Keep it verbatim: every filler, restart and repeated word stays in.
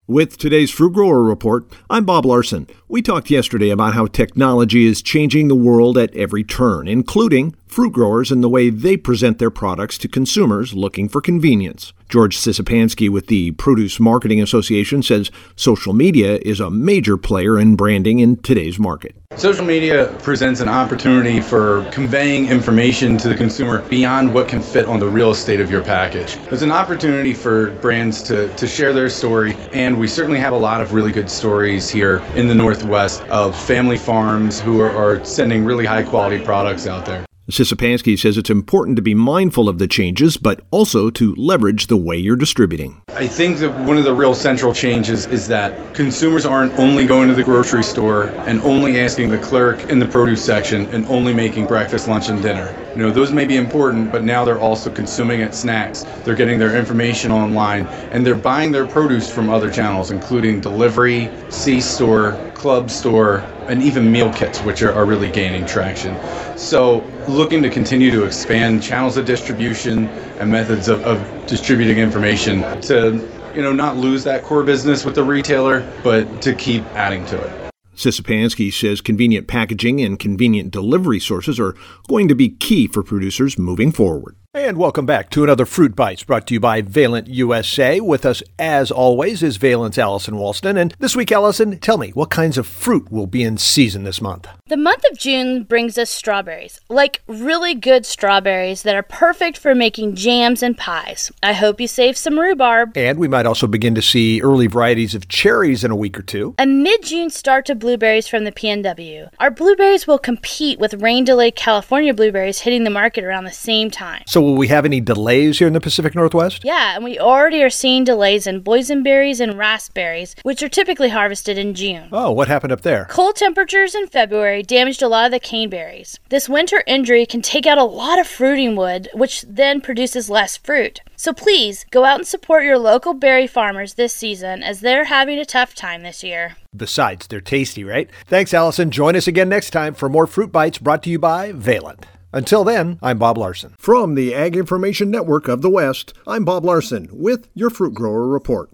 With today's Fruit Grower Report, I'm Bob Larson. We talked yesterday about how technology is changing the world at every turn, including fruit growers and the way they present their products to consumers looking for convenience. George Sysopansky with the Produce Marketing Association says social media is a major player in branding in today's market. Social media presents an opportunity for conveying information to the consumer beyond what can fit on the real estate of your package. There's an opportunity for brands to, to share their story, and we certainly have a lot of really good stories here in the Northwest of family farms who are, are sending really high quality products out there. Sysopansky says it's important to be mindful of the changes, but also to leverage the way you're distributing. I think that one of the real central changes is that consumers aren't only going to the grocery store and only asking the clerk in the produce section and only making breakfast, lunch, and dinner. You know, those may be important, but now they're also consuming it snacks. They're getting their information online, and they're buying their produce from other channels, including delivery, C-store, club store, and even meal kits, which are, are really gaining traction. So looking to continue to expand channels of distribution and methods of, of distributing information to, you know, not lose that core business with the retailer, but to keep adding to it. Sysopansky says convenient packaging and convenient delivery sources are going to be key for producers moving forward. And welcome back to another Fruit Bites brought to you by Valent U S A. With us, as always, is Valent's Allison Walston. And this week, Allison, tell me, what kinds of fruit will be in season this month? The month of June brings us strawberries, like really good strawberries that are perfect for making jams and pies. I hope you save some rhubarb. And we might also begin to see early varieties of cherries in a week or two. A mid-June start to blueberries from the P N W. Our blueberries will compete with rain-delayed California blueberries hitting the market around the same time. So will we have any delays here in the Pacific Northwest? Yeah, and we already are seeing delays in boysenberries and raspberries, which are typically harvested in June. Oh, what happened up there? Cold temperatures in February damaged a lot of the caneberries. This winter injury can take out a lot of fruiting wood, which then produces less fruit. So please, go out and support your local berry farmers this season, as they're having a tough time this year. Besides, they're tasty, right? Thanks, Allison. Join us again next time for more Fruit Bites brought to you by Valent. Until then, I'm Bob Larson. From the Ag Information Network of the West, I'm Bob Larson with your Fruit Grower Report.